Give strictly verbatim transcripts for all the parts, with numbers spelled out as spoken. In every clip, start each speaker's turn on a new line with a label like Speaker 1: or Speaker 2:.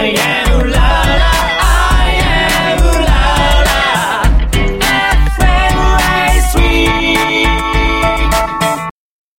Speaker 1: I am la la I am la la エフエム ライスウィー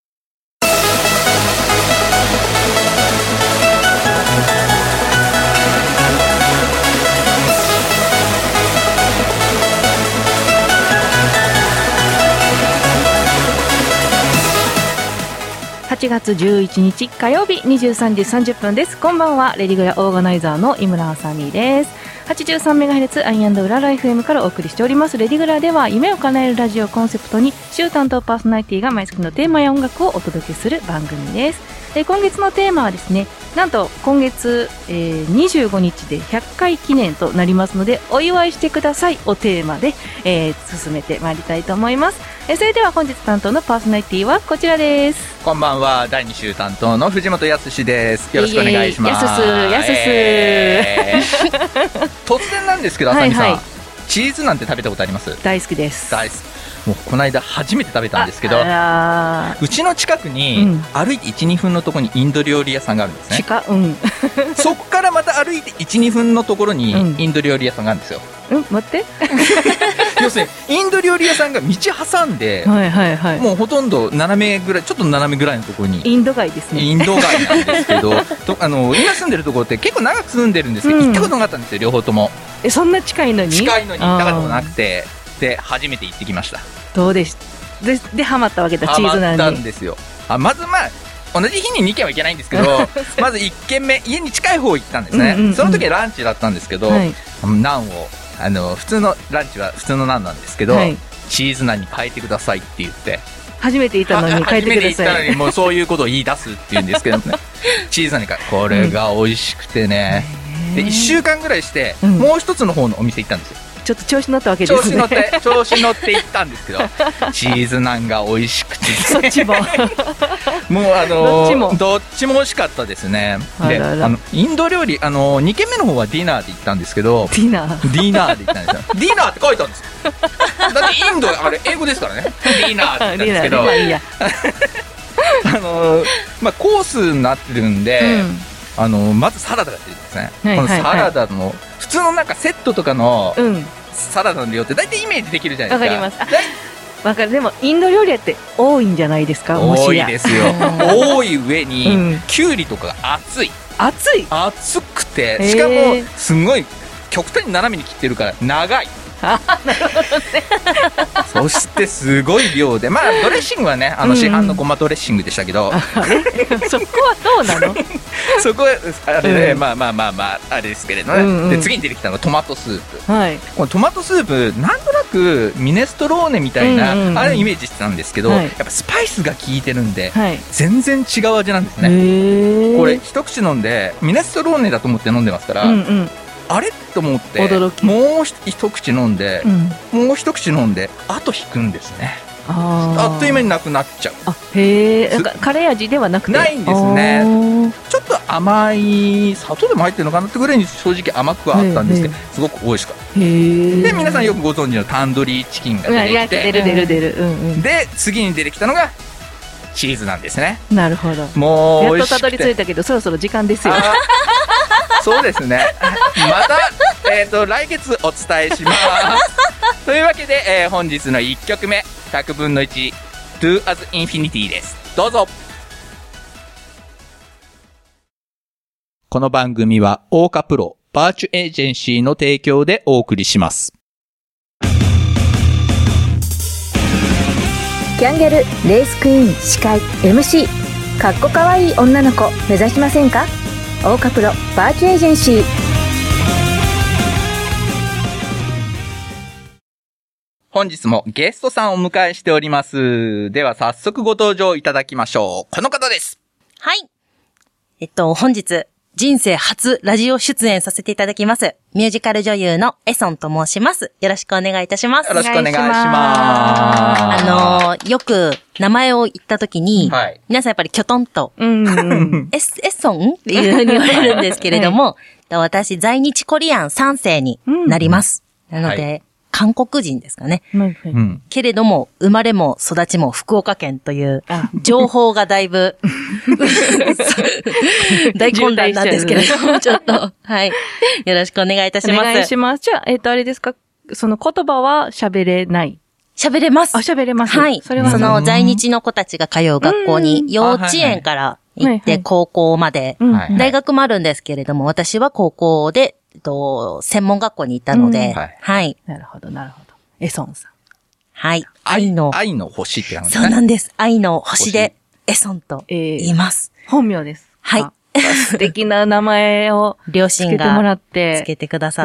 Speaker 2: はちがつじゅういちにち火曜日にじゅうさんじさんじゅっぷんです。こんばんは。レディグラオーガナイザーの井村あさみです。 はちじゅうさんメガヘルツ アイアンド ウララ エフエム からお送りしておりますレディグラでは、夢を叶えるラジオコンセプトに週担当パーソナリティが毎月のテーマや音楽をお届けする番組です。で今月のテーマはですね、なんと今月、えー、にじゅうごにちでひゃっかい記念となりますので、お祝いしてくださいをテーマで、えー、進めてまいりたいと思います。えー、それでは本日担当のパーソナリティはこちらです。
Speaker 3: こんばんは。だいに週担当の藤本康です。よろしくお願いします。
Speaker 2: やすすやすす、
Speaker 3: えー、突然なんですけど、あさみさん、はいはい、チーズなんて食べたことあります？
Speaker 2: 大好きです。
Speaker 3: 大好き。もうこの間初めて食べたんですけど、うちの近くに、うん、歩いて いちにふんのところにインド料理屋さんがあるんですね。
Speaker 2: 近、うん、
Speaker 3: そこからまた歩いて いちにふんのところにインド料理屋さんがあるんですよ。
Speaker 2: うん、待って
Speaker 3: 要するにインド料理屋さんが道挟んで、はいはいはい、もうほとんど斜めぐらい、ちょっと斜めぐらいのところに、
Speaker 2: インド街ですね。
Speaker 3: インド街なんですけどとあの今住んでるところって結構長く住んでるんですけど、うん、行ったことなかったんですよ、両方とも。
Speaker 2: え、そんな近いのに
Speaker 3: 近いのに行ったことなくて、で初めて行ってきました。
Speaker 2: どうでしたで, でハマったわけだ。チーズなんに
Speaker 3: ハマったんですよ。あ、まずまあ同じ日ににけんはいけないんですけどまずいっけんめ、家に近い方行ったんですね、うんうんうん、その時はランチだったんですけど、はい、ナンをあの普通のランチは普通のナンなんですけど、はい、チーズナンに変えてくださいって言って、
Speaker 2: 初めて行ったのに変えてください。初めて行ったのに
Speaker 3: もうそういうことを言い出すって言うんですけどねチーズナンに変え、これが美味しくてね、うん、でいっしゅうかんぐらいして、うん、もう一つの方のお店行ったんですよ。
Speaker 2: ちょっと調子乗ったわけですね。
Speaker 3: 調子乗って調子乗って行ったんですけどチーズナンが美味しくて
Speaker 2: そっちも
Speaker 3: もうあのどっちもどっちも美味しかったですね。で、あのインド料理、あのにけんめの方はディナーで行ったんですけど、
Speaker 2: ディナー
Speaker 3: ディナーで行ったんですよディナーって書いたんですよだってインドあれ英語ですからねディナーって言ったんですけどいいやあの、まあ、コースになってるんで、うん、あのまずサラダが出てるんですね、はいはいはい、このサラダの普通のなんかセットとかの、うん、サラダの量って大体イメージできるじゃないですか。
Speaker 2: わかります。わかる。でもインド料理って多いんじゃないですか。もし
Speaker 3: 多いですよ多い上に、うん、キュウリとかが熱い
Speaker 2: 熱い
Speaker 3: 熱くて、しかもすごい極端に斜めに切ってるから長い
Speaker 2: あ、なるほどね
Speaker 3: そしてすごい量で、まあドレッシングはね、あの市販のごまドレッシングでしたけど、うんうん、
Speaker 2: そこはどうなの
Speaker 3: そこはあれね、うん、まあまあまあまああれですけれどね、うんうん、で次に出てきたのがトマトスープ、はい、このトマトスープなんとなくミネストローネみたいな、うんうんうん、あれイメージしてたんですけど、はい、やっぱスパイスが効いてるんで、はい、全然違う味なんですね。これ一口飲んでミネストローネだと思って飲んでますから、うんうん、あれと思ってもう一口飲んで、うん、もう一口飲んであと引くんですね。あ, あっという間になくなっちゃう。
Speaker 2: あ、へえ。カレー味ではなくて
Speaker 3: ないんですね。ちょっと甘い、砂糖でも入ってるのかなってぐらいに正直甘くはあったんですけど、すごく美味しかった。へー。で皆さんよくご存知のタンドリーチキンが出てきて、
Speaker 2: 出る出る出る、うんうん、
Speaker 3: で次に出てきたのがチーズなんですね。
Speaker 2: なるほど。
Speaker 3: もう
Speaker 2: やっとたどり着いたけどそろそろ時間ですよ。
Speaker 3: そうですね。また、えーと、来月お伝えしますというわけで、えー、本日のいっきょくめひゃくぶんのいち Do as Infinity です。どうぞ。この番組はオーカプロバーチュエージェンシーの提供でお送りします。
Speaker 4: キャンギャルレースクイーン司会 エムシー かっこかわいい女の子目指しませんか？オーカプロバーチュエージェンシー。
Speaker 3: 本日もゲストさんをお迎えしております。では早速ご登場いただきましょう。この方です。
Speaker 5: はい。えっと、本日、人生初ラジオ出演させていただきます。ミュージカル女優のエソンと申します。よろしくお願いいたします。
Speaker 3: よろしくお願いします。
Speaker 5: あの、よく名前を言ったときに、はい、皆さんやっぱりキョトンと、うんうん、エ, エソンっていう風に言われるんですけれども、はい、私、在日コリアンさんせいになります。うん、なので、はい、 韓国人ですかね。
Speaker 2: はいはい
Speaker 3: うん。
Speaker 5: けれども、生まれも育ちも福岡県という、情報がだいぶ、大混乱なんですけれども、ちょっと、はい。よろしくお願いいたします。
Speaker 2: お願いします。じゃあ、えっと、あれですか、その言葉は喋れない？
Speaker 5: 喋れます。
Speaker 2: あ、喋れます。
Speaker 5: はい。それはその在日の子たちが通う学校に、幼稚園から行って高校まで、大学もあるんですけれども、私は高校で、えっと、専門学校に行ったので、うん、はい。はい。
Speaker 2: なるほど、なるほど。エソンさん。
Speaker 5: はい。愛の。
Speaker 3: 愛の星って感じ
Speaker 5: ですね。そうなんです。愛の星で、エソンと言います。
Speaker 2: えー、本名です。
Speaker 5: はい。
Speaker 2: 素敵な名前を
Speaker 5: 両親が
Speaker 2: つけてもらって、
Speaker 5: つけてくださって、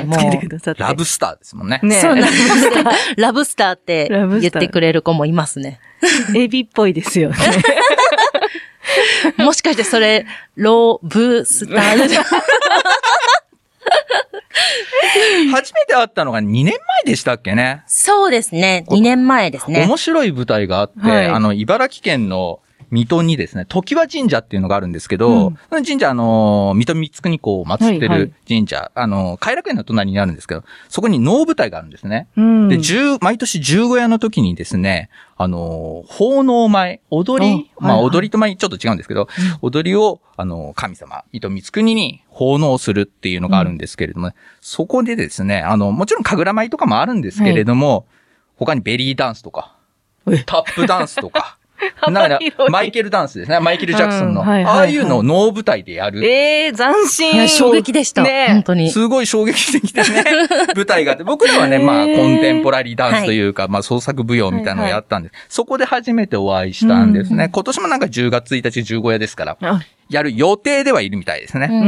Speaker 3: もう、ラブスターですもんね。
Speaker 5: ねそうなんです。ラブスターって言ってくれる子もいますね。
Speaker 2: エビっぽいですよね。
Speaker 5: もしかしてそれ、ロブスターで
Speaker 3: 初めて会ったのがにねんまえでしたっけね。
Speaker 5: そうですね。にねんまえですね。
Speaker 3: 面白い舞台があって、はい、あの、茨城県の水戸にですね、常盤神社っていうのがあるんですけど、うん、その神社、あの、水戸光圀公を祀ってる神社、はいはい、あの、偕楽園の隣にあるんですけど、そこに能舞台があるんですね。うん、で、十、毎年十五夜の時にですね、あの、奉納舞、踊り、まあ、踊りと舞ちょっと違うんですけど、はいはい、踊りを、あの、神様、水戸光圀に奉納するっていうのがあるんですけれども、ね、うん、そこでですね、あの、もちろん神楽舞とかもあるんですけれども、はい、他にベリーダンスとか、タップダンスとか、なんかマイケルダンスですね。マイケル・ジャクソンの。うんはいはいはい、ああいうのを能舞台でやる。
Speaker 2: ええー、斬新。
Speaker 5: いや、衝撃でした。ね、本当に。
Speaker 3: すごい衝撃的なね、舞台があって、僕らはね、まあ、コンテンポラリーダンスというか、はい、まあ、創作舞踊みたいなのをやったんです。はいはい、そこで初めてお会いしたんですね。うん、今年もなんかじゅうがつついたち十五夜ですから、やる予定ではいるみたいですね。うん、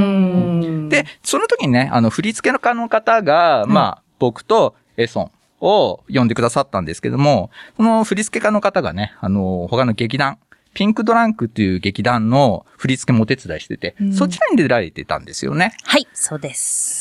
Speaker 3: で、その時にね、あの、振付家の方が、うん、まあ、僕とエソンを呼んでくださったんですけども、その振付家の方がね、あの、他の劇団、ピンクドランクっていう劇団の振り付けもお手伝いしてて、うん、そちらに出られてたんですよね。
Speaker 5: はい、そうです。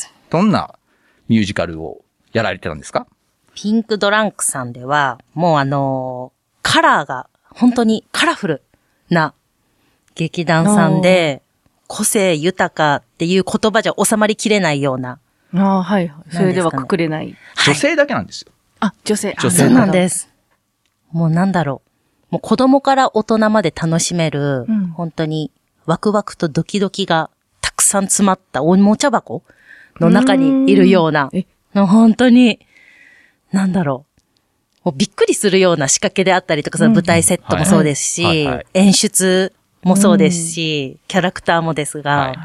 Speaker 3: どんなミュージカルをやられてたんですか？
Speaker 5: ピンクドランクさんでは、もうあのー、カラーが本当にカラフルな劇団さんで、個性豊かっていう言葉じゃ収まりきれないような。
Speaker 2: ああ、はい。それではくくれない。
Speaker 3: 女性だけなんですよ。
Speaker 2: はい、あ、女性。
Speaker 5: 女性なんです。もうなんだろう。もう子供から大人まで楽しめる、うん、本当にワクワクとドキドキがたくさん詰まったおもちゃ箱の中にいるような、の本当に、なんだろう。もうびっくりするような仕掛けであったりとか、その舞台セットもそうですし、うんはいはいはい、演出もそうですし、うん、キャラクターもですが、はい、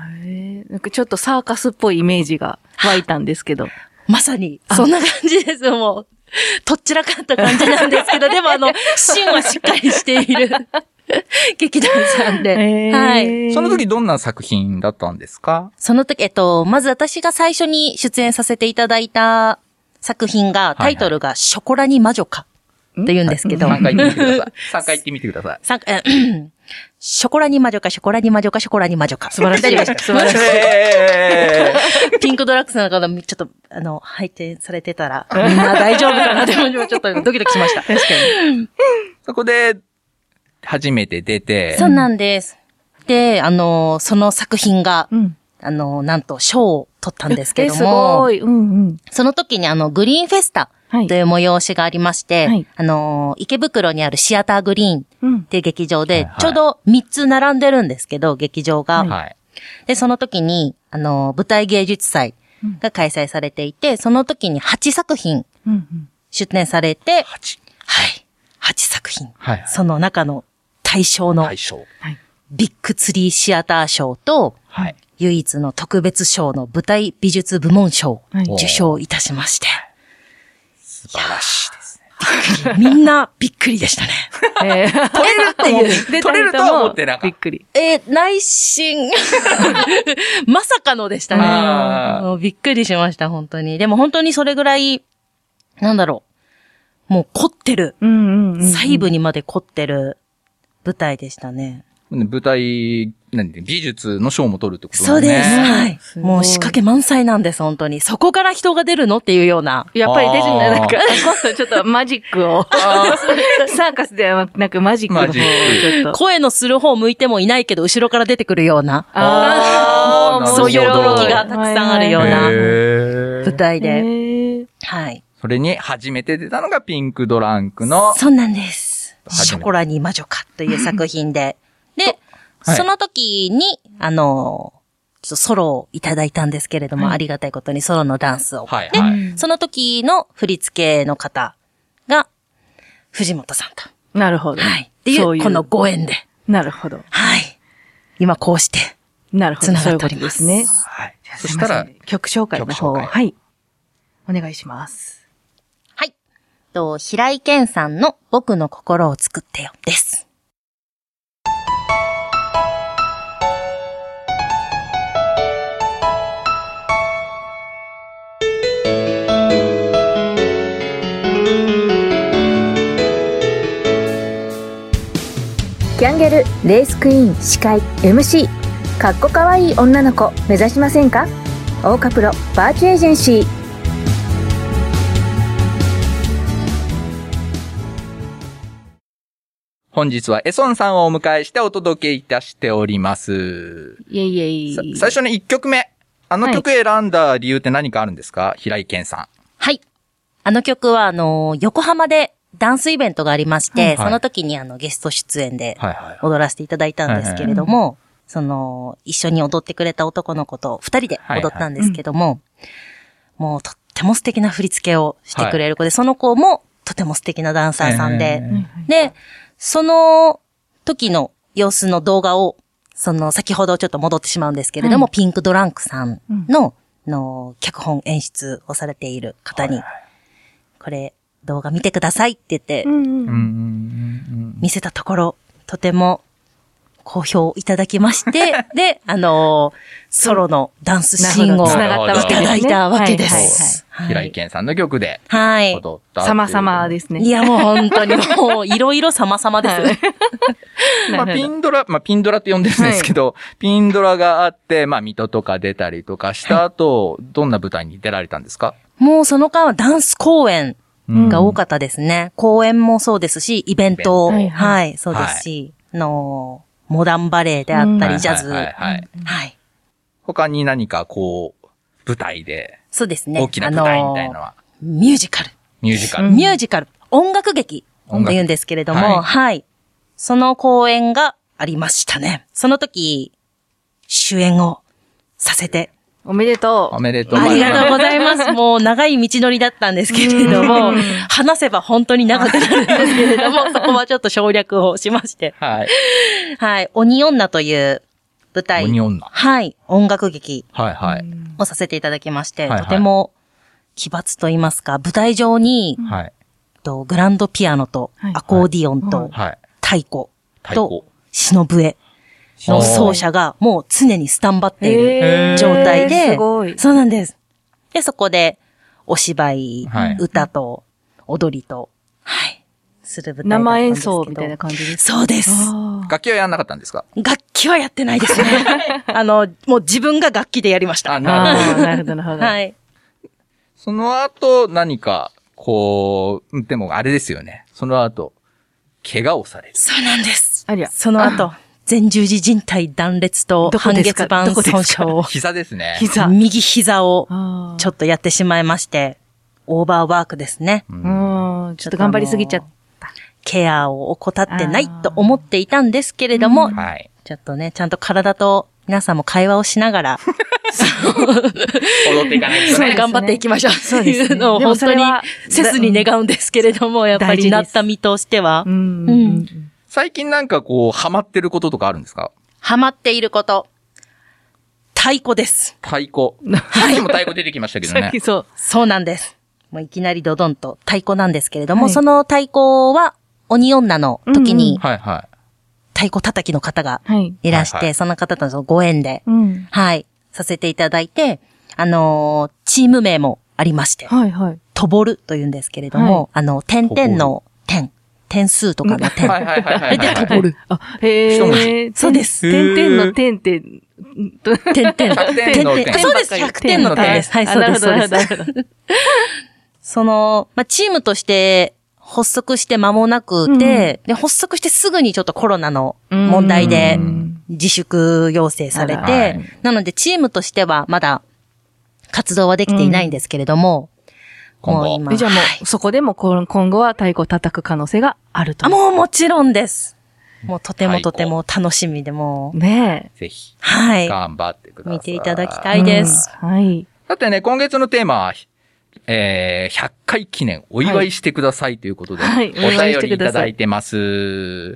Speaker 2: なんかちょっとサーカスっぽいイメージが湧いたんですけど。
Speaker 5: まさに、そんな感じですよ、もう。とっちらかった感じなんですけど、でもあの、芯はしっかりしている劇団さんで。はい。
Speaker 3: その時どんな作品だったんですか？
Speaker 5: その時、えっと、まず私が最初に出演させていただいた作品が、タイトルがショコラに魔女かって言うんですけど。
Speaker 3: さんかい言ってみてください。さんかい言ってみてください。
Speaker 5: さんかい、ショコラに魔女か、ショコラに魔女か、ショコラに魔女か。
Speaker 2: 素晴らしい。素晴らし
Speaker 5: い。ピンクドラッグさんの方、ちょっと、あの、拝見されてたら、みんな大丈夫かなって、ちょっとドキドキしました。
Speaker 2: 確かに。
Speaker 3: そこで、初めて出て。
Speaker 5: そうなんです。で、あの、その作品が、うん、あの、なんと賞を取ったんですけども。
Speaker 2: すごい。うんうん、
Speaker 5: その時にあの、グリーンフェスタ。という催しがありまして、はい、あのー、池袋にあるシアターグリーンっていう劇場で、ちょうどみっつ並んでるんですけど、劇場が。はい、で、その時に、あのー、舞台芸術祭が開催されていて、その時にはちさく品出展されて、
Speaker 3: はち?
Speaker 5: はい。はちさく品。はい、その中の大賞の、ビッグツリーシアター賞と、はい、唯一の特別賞の舞台美術部門賞を受賞いたしまして、
Speaker 3: 素晴らしいですね。
Speaker 5: みんなびっくりでしたね。
Speaker 3: えー、取れるっていう。取れるとは思ってなかった。
Speaker 2: びっくり。
Speaker 5: えー、内心。まさかのでしたね。もうびっくりしました、本当に。でも本当にそれぐらい、なんだろう。もう凝ってる。うんうんうんうん、細部にまで凝ってる舞台でしたね。
Speaker 3: 舞台、何で、美術の賞も取るってことだね。
Speaker 5: そうです。はい。もう仕掛け満載なんです、本当に。そこから人が出るのっていうような。
Speaker 2: やっぱり出るんだ、なんか、今度ちょっとマジックを。サーカスではなくマジックの方をちょっと。
Speaker 5: 声のする方向いてもいないけど、後ろから出てくるような。
Speaker 2: ああ、
Speaker 5: そういう驚きがたくさんあるような舞台で。はい。
Speaker 3: それに初めて出たのがピンクドランクの。
Speaker 5: そうなんです。ショコラに魔女かという作品で。で、はい、その時に、あの、ちょっとソロをいただいたんですけれども、はい、ありがたいことにソロのダンスを。はいはい、で、その時の振り付けの方が、藤本さんと。
Speaker 2: なるほど。
Speaker 5: はい。っていう、そういうこのご縁で。
Speaker 2: なるほど。
Speaker 5: はい。今こうして、
Speaker 2: なるほど。繋がっております。そういうことですね。
Speaker 3: はい。そしたら、
Speaker 2: 曲紹介の方を、はい。お願いします。
Speaker 5: はい。と、平井堅さんの僕の心を作ってよです。
Speaker 4: キャンゲルレースクイーン司会 エムシー かっこかわいい女の子目指しませんか？オーカプロバーチエージェンシー。
Speaker 3: 本日はエソンさんをお迎えしてお届けいたしております。
Speaker 2: イェイイェ
Speaker 3: イ。最初にいっきょくめ。あの曲選んだ理由って何かあるんですか？はい、平井堅さん。
Speaker 5: はい。あの曲はあの、横浜でダンスイベントがありまして、はい、その時にあのゲスト出演で踊らせていただいたんですけれども、はいはいはい、その一緒に踊ってくれた男の子と二人で踊ったんですけども、はいはいうん、もうとっても素敵な振り付けをしてくれる子で、はい、その子もとても素敵なダンサーさんで、で、その時の様子の動画を、その先ほどちょっと戻ってしまうんですけれども、はい、ピンクドランクさんの、うん、の脚本演出をされている方に、はいはい、これ、動画見てくださいって言って、見せたところ、とても好評いただきまして、で、あのー、ソロのダンスシーンをいただいたわけです。
Speaker 3: 平井堅さんの曲で
Speaker 5: 踊
Speaker 3: った。
Speaker 2: 様々ですね。
Speaker 5: いやもう本当にもういろいろ様々ですね。
Speaker 3: まあピンドラ、まあピンドラって呼んでるんですけど、はい、ピンドラがあって、まあ水戸とか出たりとかした後、はい、どんな舞台に出られたんですか？
Speaker 5: もうその間はダンス公演が多かったですね。うん、公演もそうですし、イベント、はい、はい、そうですし、はい、の、モダンバレエであったり、うん、ジャズ、はいはいはいはい。
Speaker 3: 他に何かこう、舞台で、
Speaker 5: そうですね。
Speaker 3: 大きな舞台みたいなのは。
Speaker 5: ミュージカル。
Speaker 3: ミュージカル。
Speaker 5: ミュージカル。音楽劇と言うんですけれども、はい、はい。その公演がありましたね。その時、主演をさせて、
Speaker 2: おめでとう。
Speaker 3: おめでとう。
Speaker 5: ありがとうございます。もう長い道のりだったんですけれども、話せば本当に長くなるんですけれども、そこはちょっと省略をしまして。
Speaker 3: はい。
Speaker 5: はい。鬼女という舞台。
Speaker 3: 鬼女。
Speaker 5: はい。音楽劇。
Speaker 3: はいはい。
Speaker 5: をさせていただきまして、はいはい、とても奇抜と言いますか、舞台上に、はい。とグランドピアノとアコーディオンと、はい。太鼓と篠笛。の奏者がもう常にスタンバっている状態で、
Speaker 2: すごい。
Speaker 5: そうなんです。で、そこでお芝居、はい、歌と踊りと、はい、する舞台だったんですけど。
Speaker 2: 生演奏みたいな感じですか？
Speaker 5: そうです。
Speaker 3: 楽器はやんなかったんですか？
Speaker 5: 楽器はやってないですね。あの、もう自分が楽器でやりました。
Speaker 2: あ、なるほど、なるほど、なるほど。
Speaker 5: はい。
Speaker 3: その後何か、こう、でもあれですよね。その後、怪我をされる。
Speaker 5: そうなんです。
Speaker 2: ありゃ。
Speaker 5: その後。前十字靭帯断裂と半月板損傷を。
Speaker 3: 膝ですね。
Speaker 5: 膝。右膝をちょっとやってしまいまして、オーバーワークですね。
Speaker 2: うん。ちょっと頑張りすぎちゃった。
Speaker 5: ケアを怠ってないと思っていたんですけれども、はい、ちょっとね、ちゃんと体と皆さんも会話をしながら、
Speaker 3: 踊っていかないとね。
Speaker 5: 頑張っていきましょう。そういうのを本当に切に願うんですけれども、やっぱりなった身としては。うん。うん
Speaker 3: 最近なんかこう、ハマってることとかあるんですか？
Speaker 5: ハマっていること。太鼓です。
Speaker 3: 太鼓。さっきも太鼓出てきましたけどね。
Speaker 5: さっきそう。そうなんです。もういきなりドドンと太鼓なんですけれども、はい、その太鼓は鬼女の時に、はいはい。太鼓叩きの方がいらして、はいはい、その方とのご縁で、うん、はい、させていただいて、あのー、チーム名もありまして、はいはい。とぼると言うんですけれども、はい、あの、点々の点。点数とかの点。はいはいはいはい。で、とぼる。
Speaker 2: あ、へえ。
Speaker 5: そうです。
Speaker 2: 点々の点って、
Speaker 5: 点々。点々。そうです。ひゃくてんの点です。はい、そうです。そうです。その、まあ、チームとして発足して間もなくて、で、発足してすぐにちょっとコロナの問題で自粛要請されて、なのでチームとしてはまだ活動はできていないんですけれども、
Speaker 3: 今後。
Speaker 5: もう
Speaker 2: じゃあもう、はい、そこでも今後は太鼓を叩く可能性があると。
Speaker 5: あ、もうもちろんです。もうとてもとても楽しみでも。
Speaker 2: ね
Speaker 3: え。ぜひ。
Speaker 5: はい。
Speaker 3: 頑張ってください。
Speaker 5: 見ていただきたいです。
Speaker 2: うん、はい。
Speaker 3: だってね、今月のテーマは、えー、ひゃっかい記念お祝いしてくださいということで、はい、お便りいただいてます。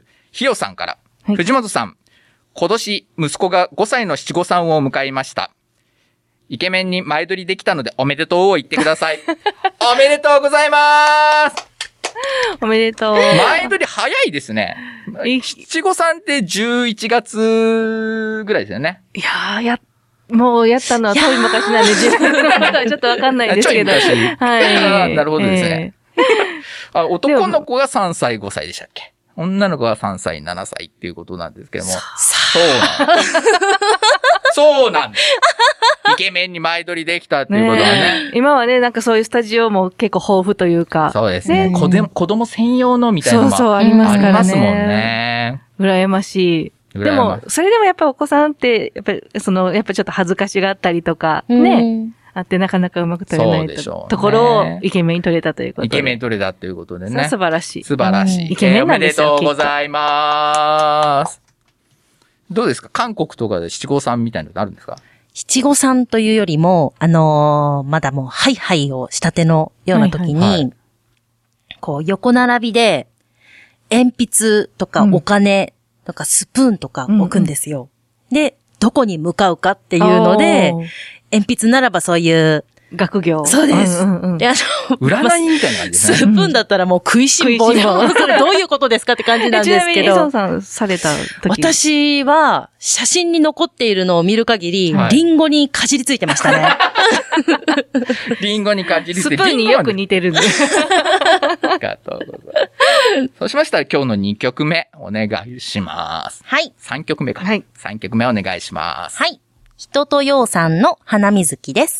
Speaker 3: ひよさんから、はい、藤本さん、今年息子がごさいの七五三を迎えました。イケメンに前撮りできたのでおめでとうを言ってください。おめでとうございます
Speaker 2: おめでとう。
Speaker 3: 前撮り早いですね。七五三ってじゅういちがつぐらいですよね。
Speaker 2: いやー、や、もうやったのは遠い昔なんで、自分はちょっとわかんないですけど。
Speaker 3: ちょい昔。
Speaker 2: はい。
Speaker 3: なるほどですね。えー、あ、男の子がさんさい、ごさいでしたっけ？女の子がさんさい、ななさいっていうことなんですけども。そうなんです。そうなんです。イケメンに前撮りできたっていうことはね。
Speaker 2: ね今はね、なんかそういうスタジオも結構豊富というか。
Speaker 3: そうですね。ね子で子供専用のみたいなのも
Speaker 2: そうそうありますからね。
Speaker 3: ありますもんね。
Speaker 2: 羨ましい。でも、それでもやっぱお子さんって、やっぱり、その、やっぱちょっと恥ずかしがあったりとか、ね。あってなかなかうまく撮れないと、ところをイケメンに撮れたということで。
Speaker 3: イケメンに撮れたということでね。
Speaker 2: 素晴らしい。
Speaker 3: 素晴らしい。
Speaker 2: イケメンなんですよ。
Speaker 3: おめでとうございます。どうですか？韓国とかで七五三みたいなのあるんですか？
Speaker 5: 七五三というよりも、あのー、まだもうハイハイをしたてのような時に、はいはい、こう横並びで、鉛筆とかお金とかスプーンとか置くんですよ。うんうん、で、どこに向かうかっていうので、鉛筆ならばそういう
Speaker 2: 学業。
Speaker 5: そうです。うんうんうん、で、あの、
Speaker 3: 占いみたいな感じですね。
Speaker 5: スプーンだったらもう食いしん坊の、それどういうことですかって感じなんですけど。
Speaker 2: ちなみに、磯さんされた時。
Speaker 5: 私は、写真に残っているのを見る限り、はい、リンゴにかじりついてましたね。
Speaker 3: リンゴにかじりついて。
Speaker 2: スプーンによく似てるんで。
Speaker 3: ありがとうございます。そうしましたら今日のにきょくめお願いします。
Speaker 5: はい。
Speaker 3: さんきょくめか。
Speaker 2: はい。
Speaker 3: さんきょくめお願いします。
Speaker 5: はい。人とようさんの花水木です。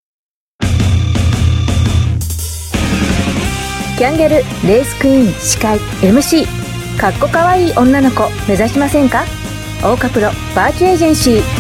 Speaker 4: キャンゲルレースクイーン司会 エムシー かっこかわいい女の子目指しませんか？オーカプロバーチエージェンシー。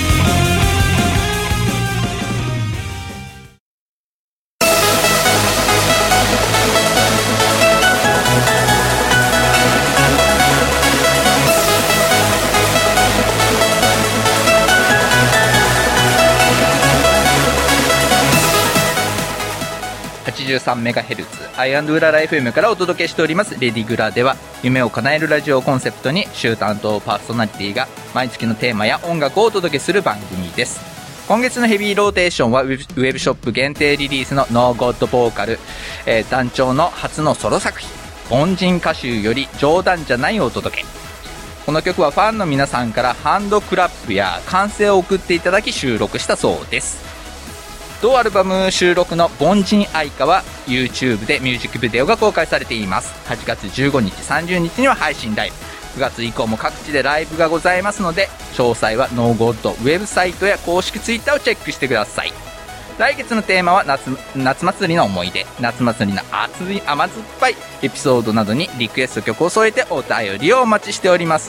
Speaker 3: はちじゅうさんメガヘルツ アイアンド ウララ エフエム からお届けしておりますレディグラでは、夢を叶えるラジオをコンセプトに週担当パーソナリティが毎月のテーマや音楽をお届けする番組です。今月のヘビーローテーションはウェブショップ限定リリースの No God Vocal、えー、団長の初のソロ作品凡人歌集より冗談じゃないをお届け。この曲はファンの皆さんからハンドクラップや歓声を送っていただき収録したそうです。同アルバム収録の凡人愛歌は YouTube でミュージックビデオが公開されています。はちがつじゅうごにち、さんじゅうにちには配信ライブ、くがつ以降も各地でライブがございますので、詳細はノーゴッドウェブサイトや公式ツイッターをチェックしてください。来月のテーマは 夏, 夏祭りの思い出、夏祭りの熱い甘酸っぱいエピソードなどにリクエスト曲を添えてお便りをお待ちしております。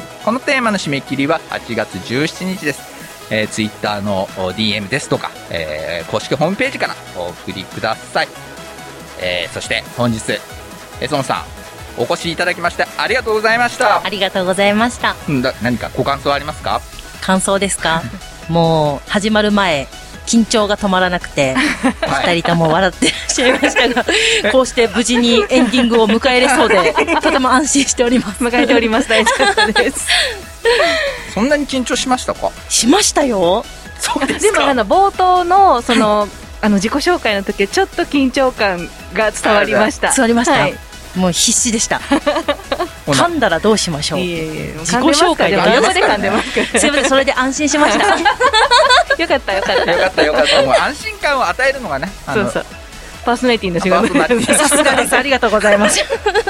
Speaker 3: このテーマの締め切りははちがつじゅうしちにちです。えー、ツイッターの ディーエム ですとか、えー、公式ホームページからお送りください。えー、そして本日エソンさんお越しいただきましてありがとうございました。
Speaker 5: ありがとうございました。
Speaker 3: んだ何かご感想ありますか？
Speaker 5: 感想ですか？もう始まる前緊張が止まらなくて、はい、二人とも笑ってらっしゃいましたが、こうして無事にエンディングを迎えれそうでとても安心しております。
Speaker 2: 迎えております。大丈夫です。
Speaker 3: そんなに緊張しましたか？
Speaker 5: しましたよ。
Speaker 3: そうですか。
Speaker 2: でもあの冒頭のその、はい、あの自己紹介の時はちょっと緊張感が伝わりました。
Speaker 5: 伝わりました。はい、もう必死でした。噛んだらどうしましょう。いえいえ自己紹介で
Speaker 2: 噛んで噛んでますから。
Speaker 5: すいません、それで安心しました。
Speaker 2: よかったよかった。
Speaker 3: よかったよかった。もう安心感を与えるのがね。
Speaker 2: そうそう。パーソナリティの仕事です。
Speaker 5: さすがです。ありがとうございます。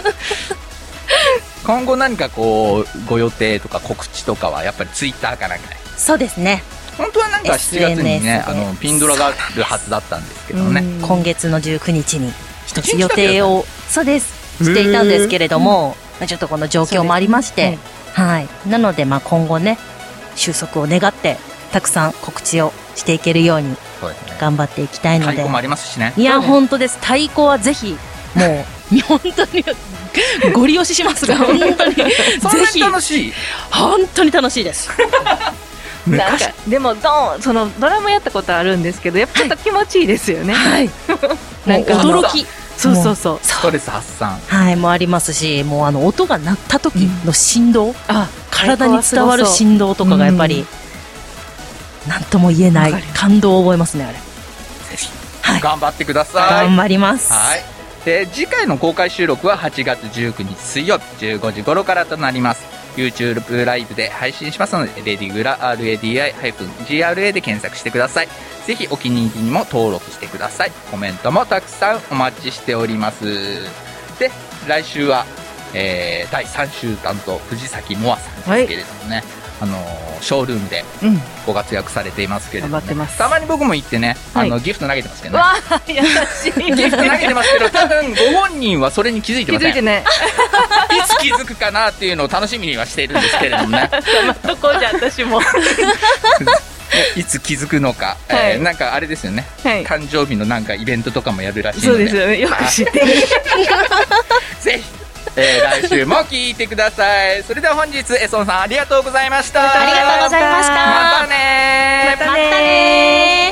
Speaker 3: 今後何かこうご予定とか告知とかはやっぱりツイッターかなんかで。
Speaker 5: そうですね。
Speaker 3: 本当はなんかしちがつにね、あのピンドラがあるはずだったんですけどね。
Speaker 5: 今月のじゅうくにちに一つ予定をそうですしていたんですけれども、ちょっとこの状況もありまして、はい。なのでまあ今後ね収束を願ってたくさん告知をしていけるように
Speaker 3: そうですね、
Speaker 5: 頑張っていきたいので。
Speaker 3: 太鼓もありますしね。
Speaker 5: いや、本当です。太鼓はぜひ、もう、本当に、ご利用ししますが、本当に、ぜひ。
Speaker 3: 楽しい。
Speaker 5: 本当に楽しいです。
Speaker 2: なんかでもドンそのドラムやったことあるんですけど、やっぱちょっと気持ちいいですよね。
Speaker 5: はい。
Speaker 2: なんか
Speaker 5: 驚き。
Speaker 2: そうそうそう。
Speaker 3: ストレス発散。
Speaker 5: はい、もありますし、もうあの音が鳴った時の振動、うん、あ、体に伝わる振動とかがやっぱり、うん、なんとも言えない感動を覚えますね、あれ。ぜ
Speaker 3: ひ、はい、頑張ってください。
Speaker 5: 頑張ります。
Speaker 3: はい。で、次回の公開収録ははちがつじゅうくにち水曜日じゅうごじ頃からとなります。YouTube ライブで配信しますので、レディグラ アールエーディーアイ ジーアールエー で検索してください。ぜひお気に入りにも登録してください。コメントもたくさんお待ちしております。で、来週は、えー、だいさん週担当藤崎萌さんですけれどもね、はい、あのー、ショールームでご活躍されていますけれども、ね、うん、たまに僕も行ってね、あの、はい、ギフト投げてますけどね。
Speaker 2: わー、優しい。
Speaker 3: ギフト投げてますけど、多分ご本人はそれに気づいてません。
Speaker 2: 気づいてね。
Speaker 3: いつ気づくかなっていうのを楽しみにはしているんですけれどもね。
Speaker 2: どこじゃ私も。
Speaker 3: いつ気づくのか、はい、えー、なんかあれですよね、はい、誕生日のなんかイベントとかもやるらしいので。
Speaker 2: そうですよね、よく知ってる。
Speaker 3: ぜひ、えー、来週も聞いてください。それでは本日エソンさんありがとうございました。
Speaker 5: ありがとうございました。
Speaker 3: またね
Speaker 5: ーまたね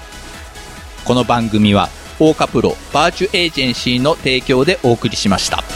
Speaker 3: ー。この番組はオーカプロバーチュエージェンシーの提供でお送りしました。